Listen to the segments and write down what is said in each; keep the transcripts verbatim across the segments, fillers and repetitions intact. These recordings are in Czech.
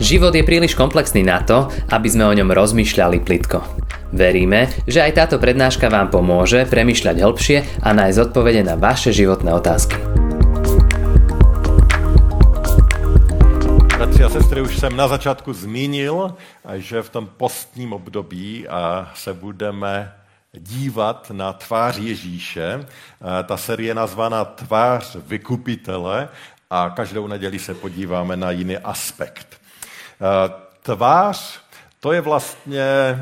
Život je príliš komplexný na to, aby sme o ňom rozmýšľali plitko. Veríme, že aj táto prednáška vám pomôže premýšľať hĺbšie a nájsť odpovede na vaše životné otázky. Bratři a sestry, už jsem na začátku zmínil, že v tom postním období se budeme dívat na tvář Ježíše. Ta série je nazvána Tvář vykupitele a každou neděli se podíváme na jiný aspekt. Tvář, to je vlastně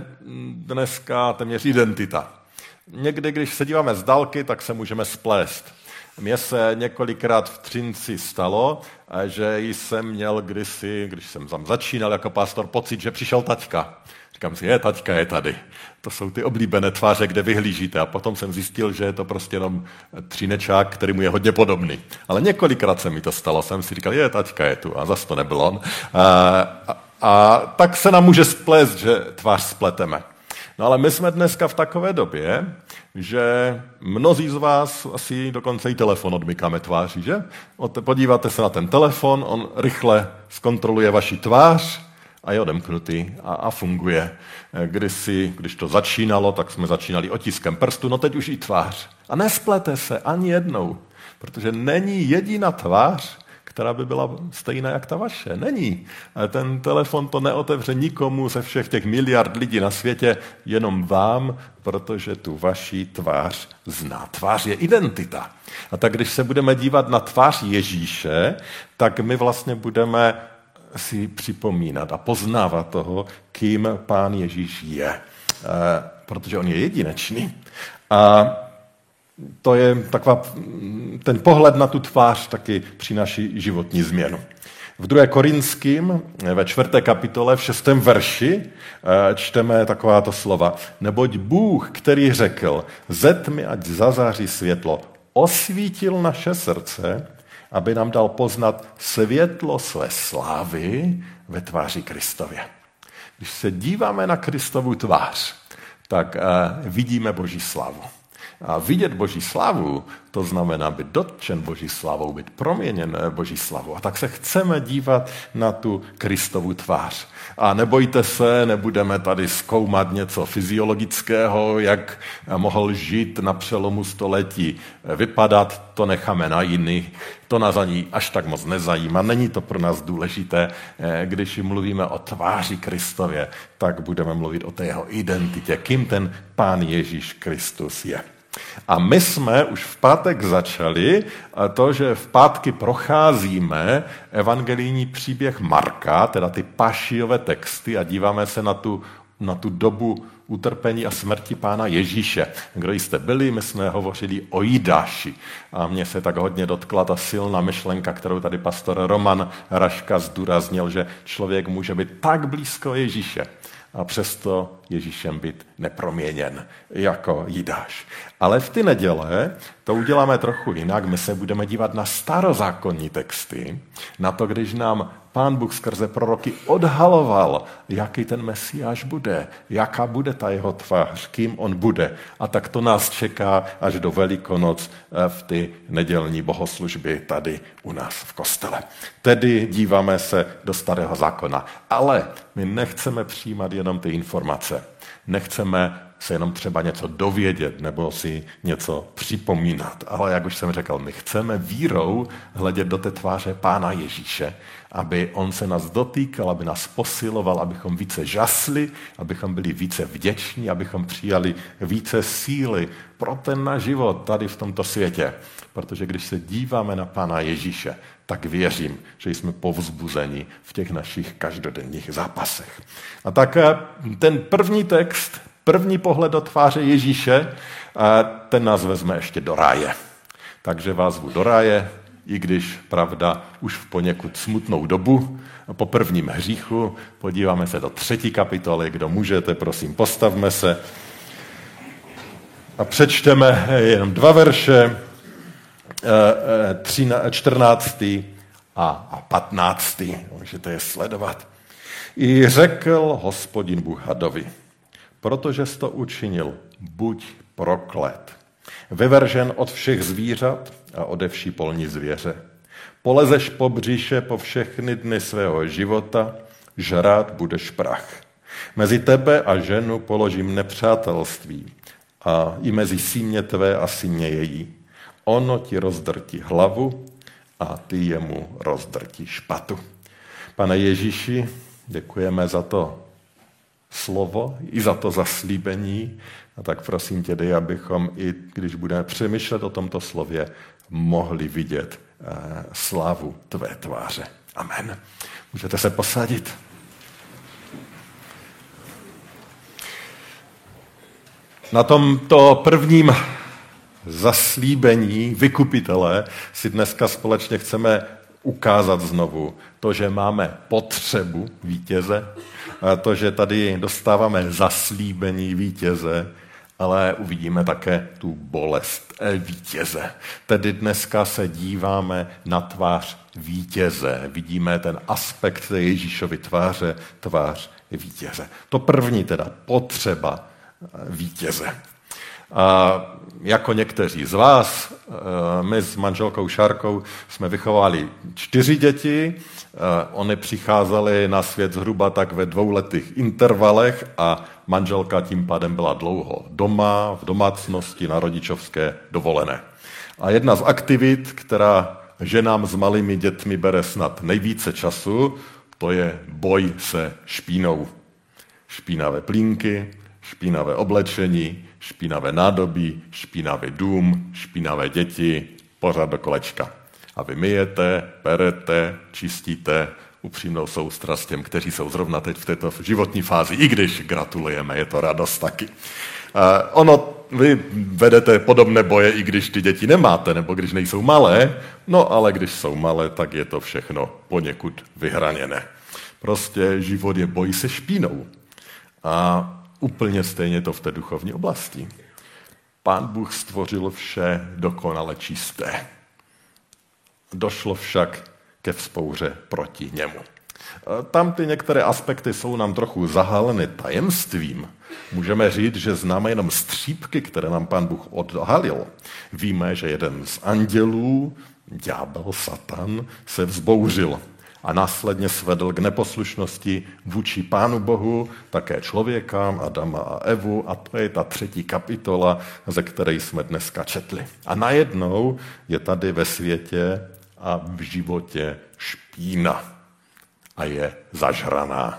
dneska téměř identita. Někdy, když se díváme z dálky, tak se můžeme splést. Mně se několikrát v Třinci stalo, že jsem měl kdysi, když jsem tam začínal jako pastor, pocit, že přišel taťka. Říkám si, je, taťka je tady. To jsou ty oblíbené tváře, kde vyhlížíte. A potom jsem zjistil, že je to prostě jenom Třinečák, který mu je hodně podobný. Ale několikrát se mi to stalo. Jsem si říkal, je, taťka je tu. A zase to nebyl on. A, a, a tak se nám může splést, že tvář spleteme. No ale my jsme dneska v takové době, že mnozí z vás asi dokonce i telefon odmykáme tváří, že? Podíváte se na ten telefon, on rychle zkontroluje vaši tvář a je odemknutý a, a funguje. Kdysi, když to začínalo, tak jsme začínali otiskem prstu, no teď už i tvář. A nesplete se ani jednou, protože není jediná tvář, která by byla stejná jak ta vaše. Není. A ten telefon to neotevře nikomu ze všech těch miliard lidí na světě, jenom vám, protože tu vaši tvář zná. Tvář je identita. A tak když se budeme dívat na tvář Ježíše, tak my vlastně budeme si připomínat a poznávat toho, kým Pán Ježíš je. E, protože on je jedinečný. A to je taková, ten pohled na tu tvář taky přináší životní změnu. V druhé Korinským, ve čtvrté kapitole, v šestém verši, čteme takováto slova. Neboť Bůh, který řekl, ze tmy ať zazáří světlo, osvítil naše srdce, aby nám dal poznat světlo své slávy ve tváři Kristově. Když se díváme na Kristovu tvář, tak vidíme Boží slavu. A vidět Boží slavu, to znamená být dotčen Boží slavou, být proměněn Boží slavou. A tak se chceme dívat na tu Kristovu tvář. A nebojte se, nebudeme tady zkoumat něco fyziologického, jak mohl žít na přelomu století. Vypadat, to necháme na jiných, to nás ani až tak moc nezajímá. Není to pro nás důležité. Když mluvíme o tváři Kristově, tak budeme mluvit o té jeho identitě, kým ten Pán Ježíš Kristus je. A my jsme už v pátek začali to, že v pátky procházíme evangelijní příběh Marka, teda ty pašijové texty a díváme se na tu, na tu dobu utrpení a smrti Pána Ježíše. Kdo jste byli, my jsme hovořili o Jidáši. A mně se tak hodně dotkla ta silná myšlenka, kterou tady pastor Roman Raška zdůraznil, že člověk může být tak blízko Ježíše, a přesto Ježíšem být neproměněn jako Jidáš. Ale v ty neděle to uděláme trochu jinak. My se budeme dívat na starozákonní texty, na to, když nám Pán Bůh skrze proroky odhaloval, jaký ten Mesiáš bude, jaká bude ta jeho tvář, kým on bude. A tak to nás čeká až do Velikonoc v ty nedělní bohoslužby tady u nás v kostele. Tedy díváme se do starého zákona. Ale my nechceme přijímat jenom ty informace. Nechceme se jenom třeba něco dovědět nebo si něco připomínat. Ale jak už jsem řekl, my chceme vírou hledět do té tváře Pána Ježíše, aby on se nás dotýkal, aby nás posiloval, abychom více žasli, abychom byli více vděční, abychom přijali více síly pro ten náš život tady v tomto světě. Protože když se díváme na Pána Ježíše, tak věřím, že jsme povzbuzeni v těch našich každodenních zápasech. A tak ten první text, první pohled do tváře Ježíše, ten nás vezme ještě do ráje. Takže vás zvu do ráje, i když, pravda, už v poněkud smutnou dobu, po prvním hříchu, podíváme se do třetí kapitoly, kdo můžete, prosím, postavme se a přečteme jenom dva verše, čtrnáctý a patnáctý. Můžete je sledovat. I řekl Hospodin Bůh hadovi, protože jsi to učinil, buď proklet. Vyvržen od všech zvířat a ode vší polní zvěře. Polezeš po břiše po všechny dny svého života, žrát budeš prach. Mezi tebe a ženu položím nepřátelství a i mezi símě tvé a símě její. Ono ti rozdrtí hlavu a ty jemu rozdrtí špatu. Pane Ježíši, děkujeme za to slovo i za to zaslíbení. A tak prosím tě, dej, abychom i když budeme přemýšlet o tomto slově, mohli vidět eh, slávu tvé tváře. Amen. Můžete se posadit. Na tomto prvním zaslíbení vykupitele si dneska společně chceme ukázat znovu to, že máme potřebu vítěze, a to, že tady dostáváme zaslíbení vítěze, ale uvidíme také tu bolest vítěze. Tedy dneska se díváme na tvář vítěze. Vidíme ten aspekt té Ježíšovy tváře, tvář vítěze. To první teda, potřeba vítěze. A jako někteří z vás, my s manželkou Šárkou jsme vychovali čtyři děti, oni přicházeli na svět zhruba tak ve dvouletých intervalech a manželka tím pádem byla dlouho doma, v domácnosti, na rodičovské dovolené. A jedna z aktivit, která ženám s malými dětmi bere snad nejvíce času, to je boj se špínou. Špínavé plínky, špínavé oblečení, špínavé nádobí, špinavý dům, špinavé děti, pořád do kolečka. A vy myjete, perete, čistíte, upřímnou soustrast těm, kteří jsou zrovna teď v této životní fázi, i když gratulujeme, je to radost taky. A ono, vy vedete podobné boje, i když ty děti nemáte, nebo když nejsou malé, no ale když jsou malé, tak je to všechno poněkud vyhraněné. Prostě život je boj se špínou. A úplně stejně to v té duchovní oblasti. Pán Bůh stvořil vše dokonale čisté. Došlo však ke vzpouře proti němu. Tam ty některé aspekty jsou nám trochu zahaleny tajemstvím. Můžeme říct, že známe jenom střípky, které nám Pán Bůh odhalil. Víme, že jeden z andělů, ďábel, Satan, se vzbouřil a následně svedl k neposlušnosti vůči Pánu Bohu, také člověkám, Adama a Evu, a to je ta třetí kapitola, ze které jsme dneska četli. A najednou je tady ve světě a v životě špína a je zažraná.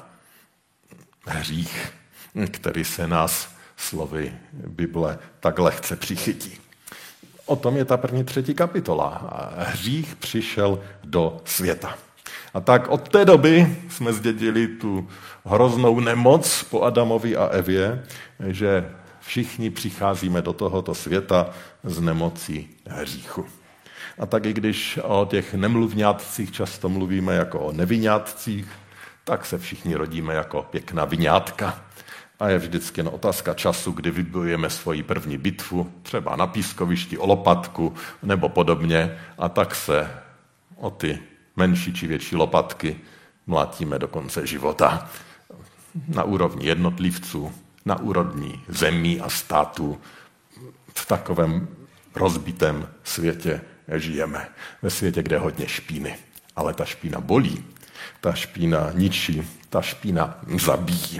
Hřích, který se nás slovy Bible tak lehce přichytí. O tom je ta první třetí kapitola. Hřích přišel do světa. A tak od té doby jsme zdědili tu hroznou nemoc po Adamovi a Evě, že všichni přicházíme do tohoto světa z nemocí hříchu. A tak i když o těch nemluvňátcích často mluvíme jako o neviňátcích, tak se všichni rodíme jako pěkná viňátka. A je vždycky jen otázka času, kdy vybojujeme svoji první bitvu, třeba na pískovišti o lopatku nebo podobně, a tak se o ty menší či větší lopatky mlátíme do konce života. Na úrovni jednotlivců, na úrovni zemí a států. V takovém rozbitém světě žijeme. Ve světě, kde je hodně špíny. Ale ta špína bolí, ta špína ničí, ta špína zabíjí.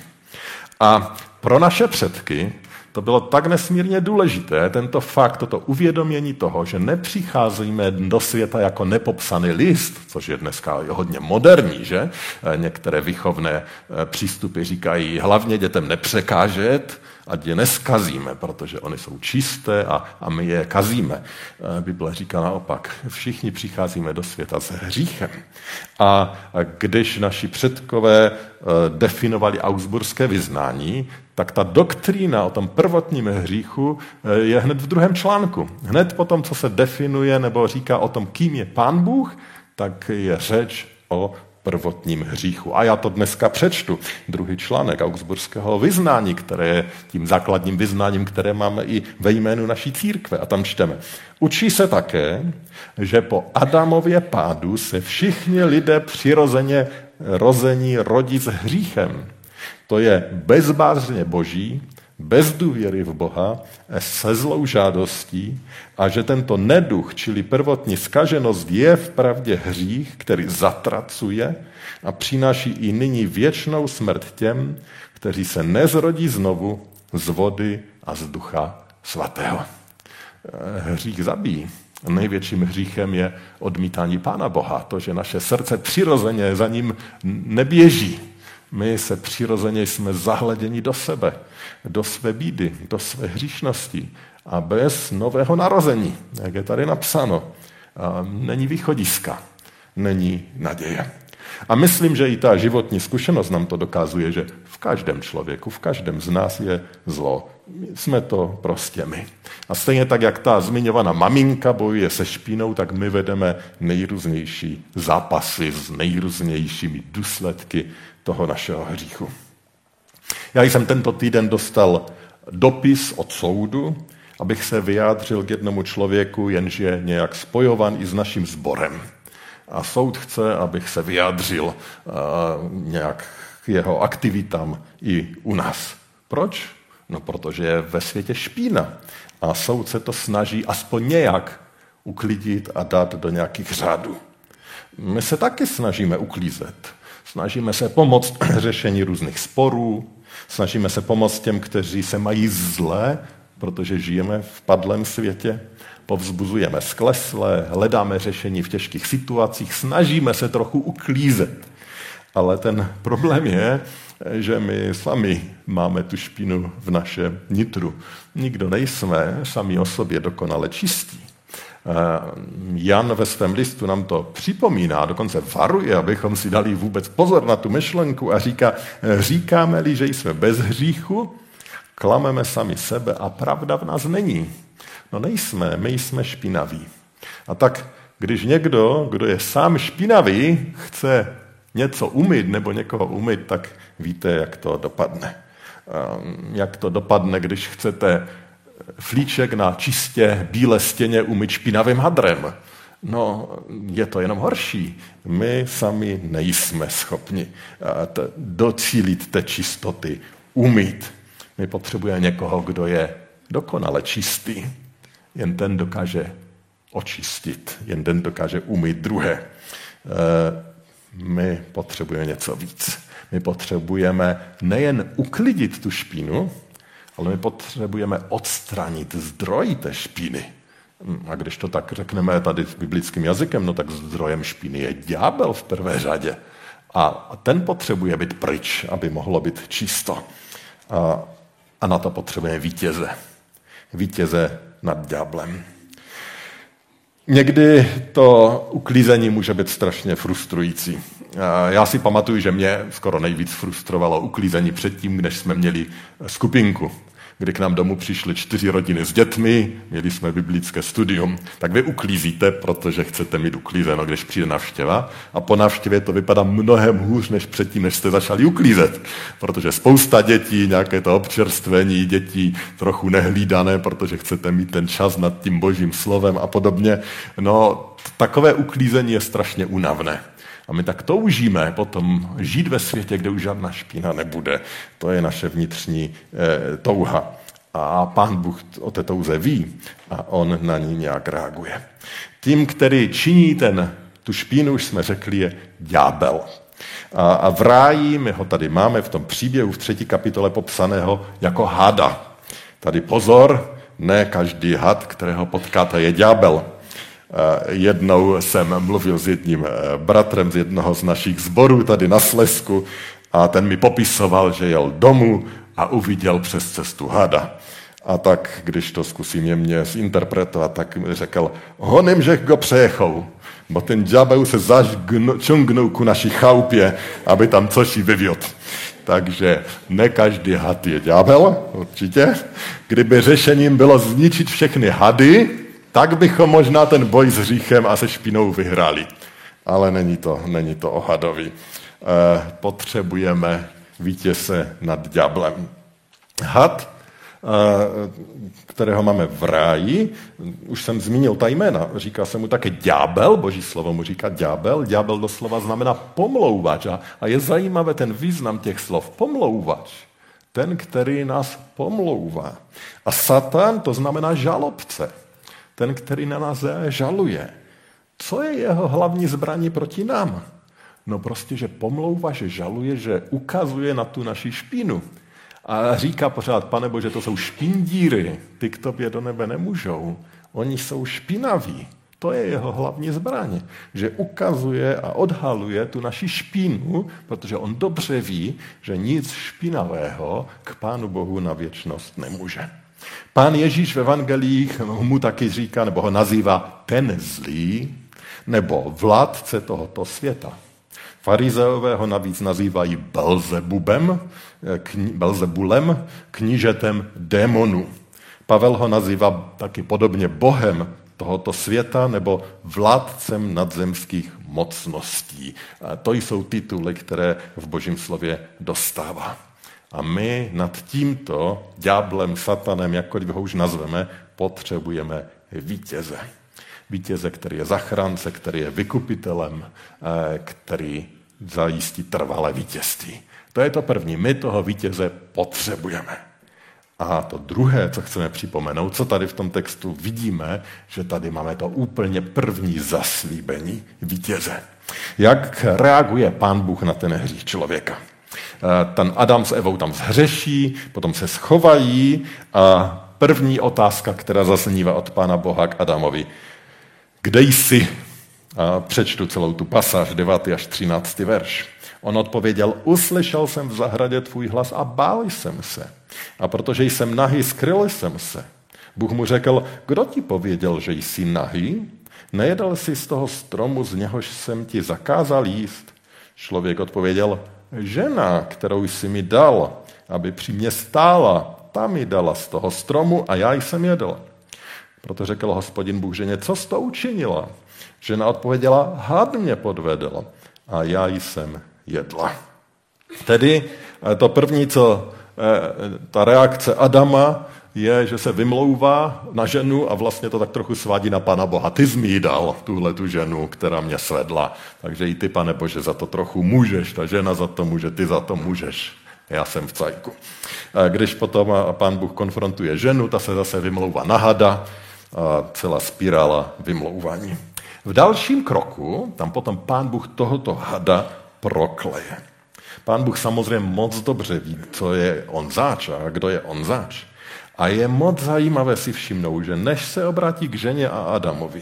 A pro naše předky to bylo tak nesmírně důležité, tento fakt, toto uvědomění toho, že nepřicházíme do světa jako nepopsaný list, což je dneska hodně moderní, že? Některé výchovné přístupy říkají, hlavně dětem nepřekážet, ať je neskazíme, protože oni jsou čisté a, a my je kazíme. Bible říká naopak, všichni přicházíme do světa s hříchem. A když naši předkové definovali augsburské vyznání, tak ta doktrína o tom prvotním hříchu je hned v druhém článku. Hned po tom, co se definuje nebo říká o tom, kým je Pán Bůh, tak je řeč o prvotním hříchu. A já to dneska přečtu. Druhý článek augsburského vyznání, které je tím základním vyznáním, které máme i ve jménu naší církve. A tam čteme. Učí se také, že po Adamově pádu se všichni lidé přirozeně rození rodí s hříchem. To je bezbázně boží, bez důvěry v Boha, se zlou žádostí a že tento neduch, čili prvotní zkaženost, je vpravdě hřích, který zatracuje a přináší i nyní věčnou smrt těm, kteří se nezrodí znovu z vody a z Ducha Svatého. Hřích zabíjí. Největším hříchem je odmítání Pána Boha, to, že naše srdce přirozeně za ním neběží. My se přirozeně jsme zahleděni do sebe, do své bídy, do své hříšnosti a bez nového narození, jak je tady napsáno, není východiska, není naděje. A myslím, že i ta životní zkušenost nám to dokazuje, že v každém člověku, v každém z nás je zlo. Jsme to prostě my. A stejně tak, jak ta zmiňovaná maminka bojuje se špínou, tak my vedeme nejrůznější zápasy s nejrůznějšími důsledky toho našeho hříchu. Já jsem tento týden dostal dopis od soudu, abych se vyjádřil k jednomu člověku, jenž je nějak spojovan i s naším sborem. A soud chce, abych se vyjádřil uh, nějak k jeho aktivitám i u nás. Proč? No, protože je ve světě špína. A soud se to snaží aspoň nějak uklidit a dát do nějakých řádů. My se taky snažíme uklízet. Snažíme se pomoct řešení různých sporů, snažíme se pomoct těm, kteří se mají zlé, protože žijeme v padlém světě, povzbuzujeme skleslé, hledáme řešení v těžkých situacích, snažíme se trochu uklízet. Ale ten problém je, že my sami máme tu špínu v našem nitru. Nikdo nejsme sami o sobě dokonale čistí. Jan ve svém listu nám to připomíná, dokonce varuje, abychom si dali vůbec pozor na tu myšlenku a říká, říkáme-li, že jsme bez hříchu, klameme sami sebe a pravda v nás není. No nejsme, my jsme špinaví. A tak, když někdo, kdo je sám špinavý, chce něco umyt nebo někoho umyt, tak víte, jak to dopadne. Jak to dopadne, když chcete flíček na čistě bílé stěně umyt špinavým hadrem. No, je to jenom horší. My sami nejsme schopni docílit té čistoty, umýt. My potřebujeme někoho, kdo je dokonale čistý. Jen ten dokáže očistit, jen ten dokáže umýt druhé. My potřebujeme něco víc. My potřebujeme nejen uklidit tu špínu, ale my potřebujeme odstranit zdroj té špíny. A když to tak řekneme tady biblickým jazykem, no tak zdrojem špíny je ďábel v prvé řadě. A ten potřebuje být pryč, aby mohlo být čisto. A, a na to potřebujeme vítěze. Vítěze nad ďáblem. Někdy to uklízení může být strašně frustrující. Já si pamatuju, že mě skoro nejvíc frustrovalo uklízení předtím, než jsme měli skupinku, kdy k nám domů přišly čtyři rodiny s dětmi, měli jsme biblické studium, tak vy uklízíte, protože chcete mít uklízeno, když přijde návštěva, a po návštěvě to vypadá mnohem hůř, než předtím, než jste začali uklízet, protože spousta dětí, nějaké to občerstvení, dětí trochu nehlídané, protože chcete mít ten čas nad tím božím slovem a podobně. No, takové uklízení je strašně únavné. A my tak toužíme potom žít ve světě, kde už žádná špína nebude. To je naše vnitřní e, touha. A Pán Bůh o té touze ví a on na ní nějak reaguje. Tím, který činí ten, tu špínu, už jsme řekli, je ďábel. A, a v ráji, my ho tady máme v tom příběhu v třetí kapitole popsaného jako hada. Tady pozor, ne každý had, kterého potkáte, je ďábel. Jednou jsem mluvil s jedním bratrem z jednoho z našich sborů tady na Slezsku a ten mi popisoval, že jel domů a uviděl přes cestu hada. A tak, když to zkusím jemně zinterpretovat, tak mi řekl, honem, že go přejechou, bo ten ďábel se zaž čungnou ku naší chałupě, aby tam coś vyvěd. Takže ne každý had je ďábel, určitě. Kdyby řešením bylo zničit všechny hady, tak bychom možná ten boj s hříchem a se špínou vyhráli. Ale není to, není to o hadovi. E, potřebujeme vítěze nad ďáblem. Had, e, kterého máme v ráji, už jsem zmínil ta jména, říká se mu také ďábel, boží slovo mu říká ďábel. Ďábel doslova znamená pomlouvač. A, a je zajímavé ten význam těch slov. Pomlouvač. ten, který nás pomlouvá. A Satan, to znamená žalobce, ten, který na nás žaluje. Co je jeho hlavní zbraní proti nám? No prostě, že pomlouvá, že žaluje, že ukazuje na tu naši špínu. A říká pořád, Pane Bože, to jsou špindíry, ty k tobě do nebe nemůžou. Oni jsou špinaví. To je jeho hlavní zbraň, že ukazuje a odhaluje tu naši špínu, protože on dobře ví, že nic špinavého k Pánu Bohu na věčnost nemůže. Pán Ježíš v evangelích mu taky říká, nebo ho nazývá ten zlý, nebo vládce tohoto světa. Farizeové ho navíc nazývají Belzebubem, kni, Belzebulem, knížetem démonů. Pavel ho nazývá taky podobně bohem tohoto světa nebo vládcem nadzemských mocností. A to jsou tituly, které v Božím slově dostává. A my nad tímto ďáblem, satanem, jakkoliv ho už nazveme, potřebujeme vítěze. Vítěze, který je zachránce, který je vykupitelem, který zajistí trvalé vítězství. To je to první. My toho vítěze potřebujeme. A to druhé, co chceme připomenout, co tady v tom textu vidíme, že tady máme to úplně první zaslíbení vítěze. Jak reaguje Pán Bůh na ten hřích člověka? Ten Adam s Evou tam zhřeší, potom se schovají a první otázka, která zaznívá od Pána Boha k Adamovi. Kde jsi? A přečtu celou tu pasáž, devátý až třináctý verš. On odpověděl, uslyšel jsem v zahradě tvůj hlas a bál jsem se. A protože jsem nahý, skryl jsem se. Bůh mu řekl, kdo ti pověděl, že jsi nahý? Nejedl jsi z toho stromu, z něhož jsem ti zakázal jíst? Člověk odpověděl, žena, kterou jsi mi dal, aby při mě stála, ta mi dala z toho stromu a já jsem jedl. Proto řekl Hospodin Bůh ženě, co jsi to učinila? Žena odpověděla, had mě podvedl a já jsem jedla. Tedy to první, co ta reakce Adama je, že se vymlouvá na ženu a vlastně to tak trochu svádí na Pana Boha. Ty jsi mi dal tuhle tu ženu, která mě svedla. Takže i ty, Pane Bože, za to trochu můžeš. Ta žena za to může, ty za to můžeš. Já jsem v cajku. Když potom Pán Bůh konfrontuje ženu, ta se zase vymlouvá na hada a celá spirála vymlouvání. V dalším kroku tam potom Pán Bůh tohoto hada prokleje. Pán Bůh samozřejmě moc dobře ví, co je on zač a kdo je on zač. A je moc zajímavé si všimnout, že než se obrátí k ženě a Adamovi,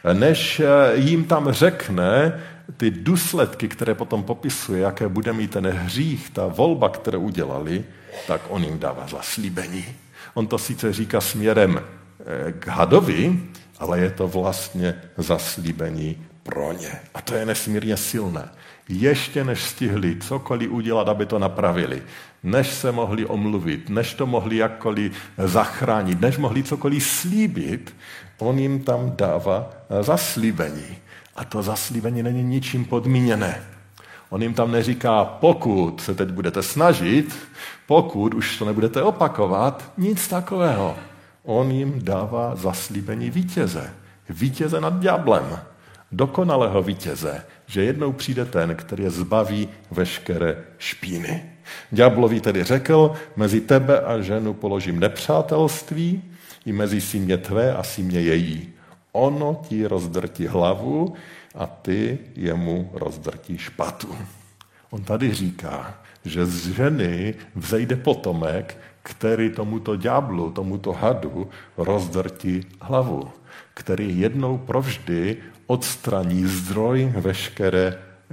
než jim tam řekne ty důsledky, které potom popisuje, jaké bude mít ten hřích, ta volba, kterou udělali, tak on jim dává zaslíbení. On to sice říká směrem k hadovi, ale je to vlastně zaslíbení pro ně. A to je nesmírně silné. Ještě než stihli cokoliv udělat, aby to napravili, než se mohli omluvit, než to mohli jakkoliv zachránit, než mohli cokoliv slíbit, on jim tam dává zaslíbení. A to zaslíbení není ničím podmíněné. On jim tam neříká, pokud se teď budete snažit, pokud už to nebudete opakovat, nic takového. On jim dává zaslíbení vítěze. Vítěze nad ďáblem. Dokonalého vítěze, že jednou přijde ten, který je zbaví veškeré špíny. Ďáblovi tedy řekl, mezi tebe a ženu položím nepřátelství, i mezi símě tvé a símě její. Ono ti rozdrtí hlavu a ty jemu rozdrtíš patu. On tady říká, že z ženy vzejde potomek, který tomuto ďáblu, tomuto hadu rozdrtí hlavu, který jednou provždy odstraní zdroj veškeré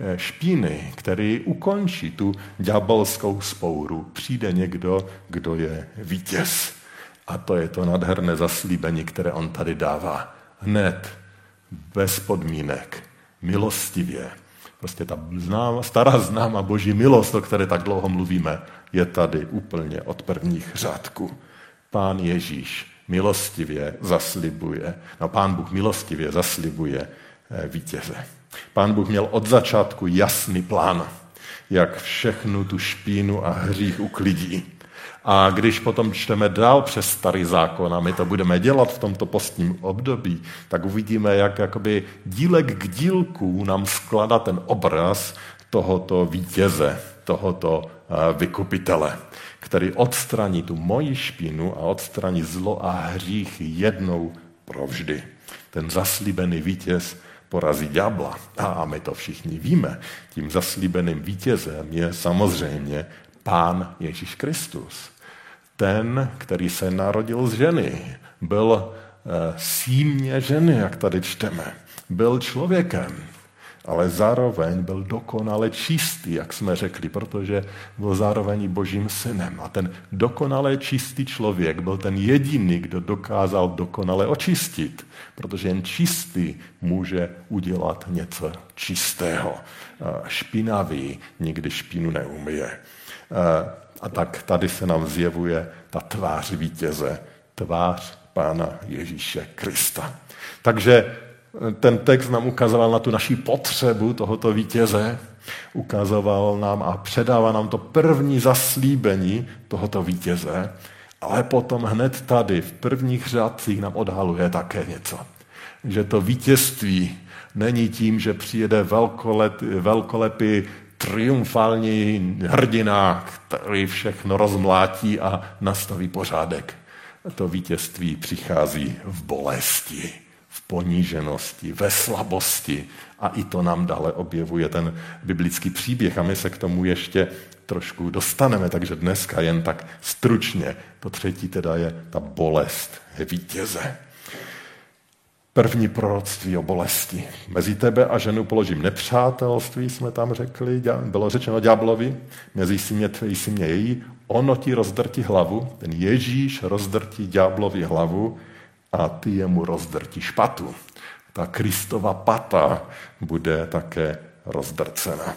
špíny, který ukončí tu ďábelskou spouru. Přijde někdo, kdo je vítěz. A to je to nádherné zaslíbení, které on tady dává. Hned, bez podmínek, milostivě. Prostě ta známa, stará známa boží milost, o které tak dlouho mluvíme, je tady úplně od prvních řádků. Pán Ježíš milostivě zaslibuje, no Pán Bůh milostivě zaslibuje vítěze. Pán Bůh měl od začátku jasný plán, jak všechnu tu špínu a hřích uklidí. A když potom čteme dál přes starý zákon a my to budeme dělat v tomto postním období, tak uvidíme, jak jakoby dílek k dílku nám skládá ten obraz tohoto vítěze, tohoto vykupitele, který odstraní tu moji špínu a odstraní zlo a hřích jednou provždy. Ten zaslíbený vítěz porazí ďábla. A my to všichni víme. Tím zaslíbeným vítězem je samozřejmě Pán Ježíš Kristus. Ten, který se narodil z ženy, byl símě ženy, jak tady čteme. Byl člověkem, ale zároveň byl dokonale čistý, jak jsme řekli, protože byl zároveň i Božím synem. A ten dokonale čistý člověk byl ten jediný, kdo dokázal dokonale očistit, protože jen čistý může udělat něco čistého. Špinavý nikdy špínu neumyje. A tak tady se nám zjevuje ta tvář vítěze, tvář Pána Ježíše Krista. Takže ten text nám ukazoval na tu naši potřebu tohoto vítěze, ukazoval nám a předával nám to první zaslíbení tohoto vítěze, ale potom hned tady v prvních řádcích nám odhaluje také něco. Že to vítězství není tím, že přijede velkolet, velkolepý triumfální hrdina, který všechno rozmlátí a nastaví pořádek. To vítězství přichází v bolesti, v poníženosti, ve slabosti a i to nám dále objevuje ten biblický příběh a my se k tomu ještě trošku dostaneme, takže dneska jen tak stručně. To třetí teda je ta bolest vítěze. První proroctví o bolesti. Mezi tebe a ženu položím nepřátelství, jsme tam řekli, bylo řečeno ďáblovi, mezi símě tvé i símě její, ono ti rozdrtí hlavu, ten Ježíš rozdrtí ďáblovi hlavu a ty jemu rozdrtí špatu. Ta Kristova pata bude také rozdrcena.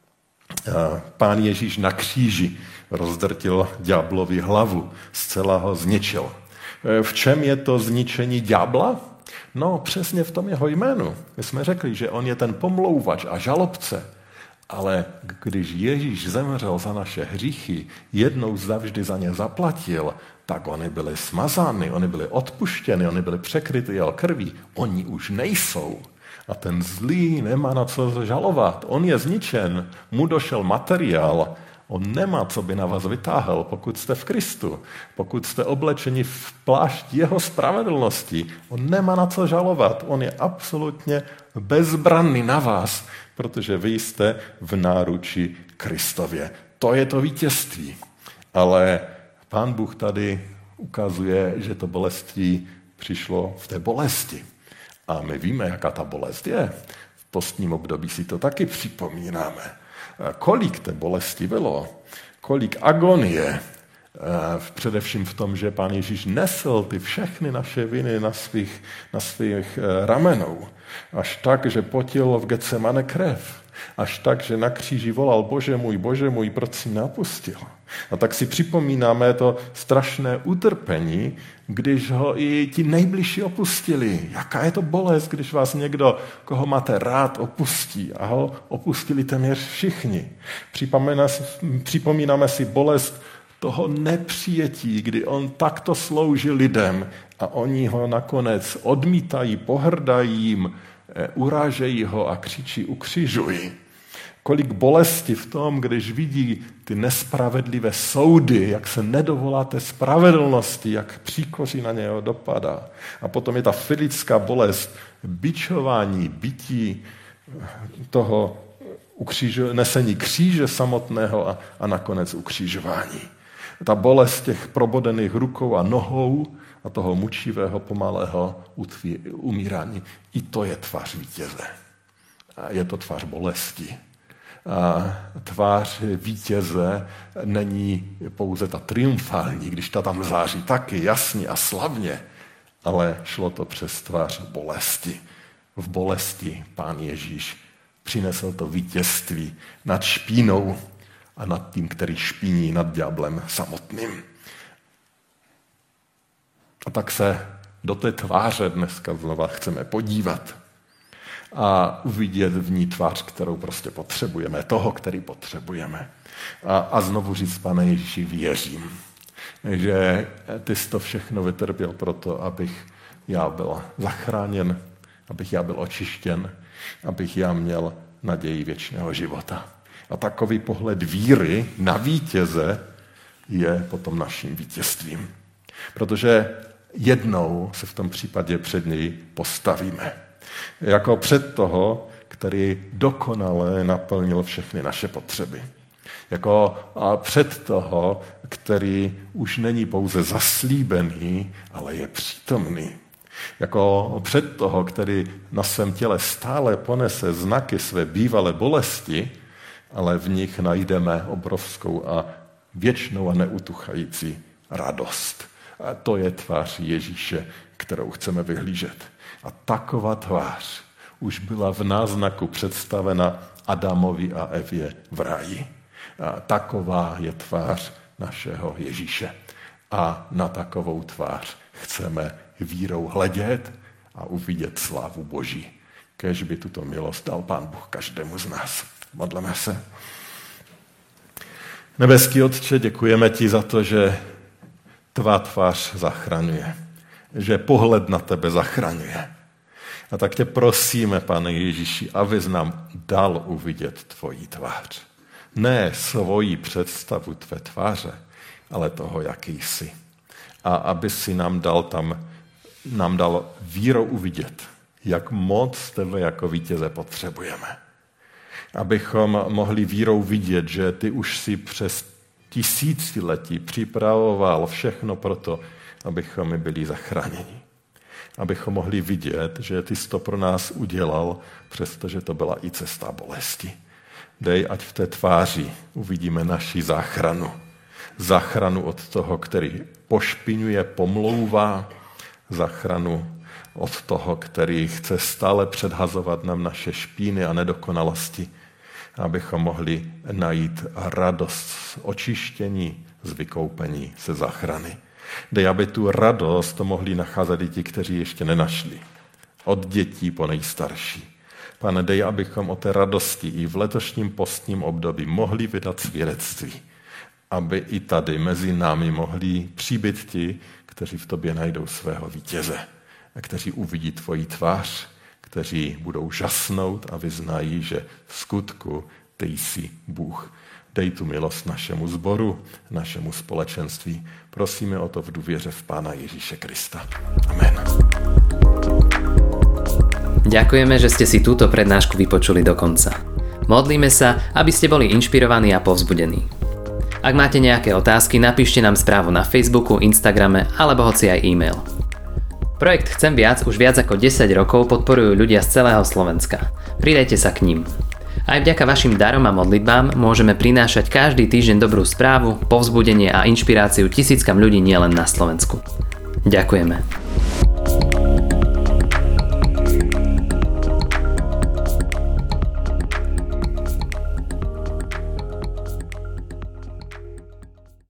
Pán Ježíš na kříži rozdrtil ďáblovi hlavu, zcela ho zničil. V čem je to zničení ďábla? No, přesně v tom jeho jménu. My jsme řekli, že on je ten pomlouvač a žalobce, ale když Ježíš zemřel za naše hříchy, jednou zavždy za ně zaplatil, tak oni byli smazány, oni byli odpuštěni, oni byli překryty jeho krví. Oni už nejsou. A ten zlý nemá na co žalovat. On je zničen, mu došel materiál, on nemá, co by na vás vytáhl, pokud jste v Kristu. Pokud jste oblečeni v plášť jeho spravedlnosti, on nemá na co žalovat. On je absolutně bezbranný na vás, protože vy jste v náruči Kristově. To je to vítězství. Ale Pán Bůh tady ukazuje, že to boleství přišlo v té bolesti. A my víme, jaká ta bolest je. V postním období si to taky připomínáme. Kolik té bolesti bylo, kolik agonie, především v tom, že Pán Ježíš nesl ty všechny naše viny na svých, na svých ramenou. Až tak, že potil v Getsemane krev. Až tak, že na kříži volal, Bože můj, Bože můj, proč jsi mě opustil? A tak si připomínáme to strašné utrpení, když ho i ti nejbližší opustili. Jaká je to bolest, když vás někdo, koho máte rád, opustí. A ho opustili téměř všichni. Připomínáme si bolest toho nepřijetí, kdy on takto slouží lidem a oni ho nakonec odmítají, pohrdají jim, urážejí ho a křičí ukřižuj. Kolik bolesti v tom, když vidí ty nespravedlivé soudy, jak se nedovoláte spravedlnosti, jak příkoří na něho dopadá. A potom je ta fyzická bolest bičování, bití toho ukřižo, nesení kříže samotného a, a nakonec ukřižování. Ta bolest těch probodených rukou a nohou a toho mučivého, pomalého umírání. I to je tvář vítěze. A je to tvář bolesti. A tvář vítěze není pouze ta triumfální, když ta tam září taky jasně a slavně, ale šlo to přes tvář bolesti. V bolesti Pán Ježíš přinesl to vítězství nad špínou a nad tím, který špíní, nad ďáblem samotným. A tak se do té tváře dneska znova chceme podívat a uvidět v ní tvář, kterou prostě potřebujeme, toho, který potřebujeme. A, a znovu říct, Pane Ježíši, věřím, že ty jsi to všechno vytrpěl proto, abych já byl zachráněn, abych já byl očištěn, abych já měl naději věčného života. A takový pohled víry na vítěze je potom naším vítězstvím. Protože jednou se v tom případě před něj postavíme. Jako před toho, který dokonale naplnil všechny naše potřeby. Jako před toho, který už není pouze zaslíbený, ale je přítomný. Jako před toho, který na svém těle stále ponese znaky své bývalé bolesti, ale v nich najdeme obrovskou a věčnou a neutuchající radost. A to je tvář Ježíše, kterou chceme vyhlížet. A taková tvář už byla v náznaku představena Adamovi a Evě v ráji. A taková je tvář našeho Ježíše. A na takovou tvář chceme vírou hledět a uvidět slávu Boží. Kéž by tuto milost dal Pán Bůh každému z nás. Modleme se. Nebeský Otče, děkujeme ti za to, že tvá tvář zachraňuje. Že pohled na tebe zachraňuje. A tak tě prosíme, Pane Ježíši, abys nám dal uvidět tvoji tvář. Ne svoji představu tvé tváře, ale toho, jaký jsi. A aby si nám dal tam, nám dal vírou uvidět, jak moc tebe jako vítěze potřebujeme. Abychom mohli vírou vidět, že ty už si přes tisíciletí připravoval všechno pro to, abychom my byli zachráněni. Abychom mohli vidět, že ty jsi to pro nás udělal, přestože to byla i cesta bolesti. Dej, ať v té tváři uvidíme naši záchranu. Záchranu od toho, který pošpiňuje, pomlouvá. Záchranu od toho, který chce stále předhazovat nám naše špíny a nedokonalosti. Abychom mohli najít radost z očištění, z vykoupení, ze záchrany. Dej, aby tu radost mohli nacházet i ti, kteří ještě nenašli. Od dětí po nejstarší. Pane, dej, abychom o té radosti i v letošním postním období mohli vydat svědectví. Aby i tady mezi námi mohli přibýt ti, kteří v tobě najdou svého vítěze. A kteří uvidí tvoji tvář, kteří budou žasnout a vyznají, že v skutku ty jsi Bůh. Dej tu milost našemu sboru, našemu společenství. Prosíme o to v důvěře v Pána Ježíše Krista. Amen. Ďakujeme, že ste si túto prednášku vypočuli do konca. Modlíme sa, aby ste boli inšpirovaní a povzbudení. Ak máte nejaké otázky, napíšte nám správu na Facebooku, Instagrame alebo hoci aj e-mail. Projekt Chcem viac už viac ako desať rokov podporujú ľudia z celého Slovenska. Pridajte sa k ním. Aj vďaka vašim darom a modlitbám môžeme prinášať každý týždeň dobrú správu, povzbudenie a inšpiráciu tisíckam ľudí nielen na Slovensku. Ďakujeme.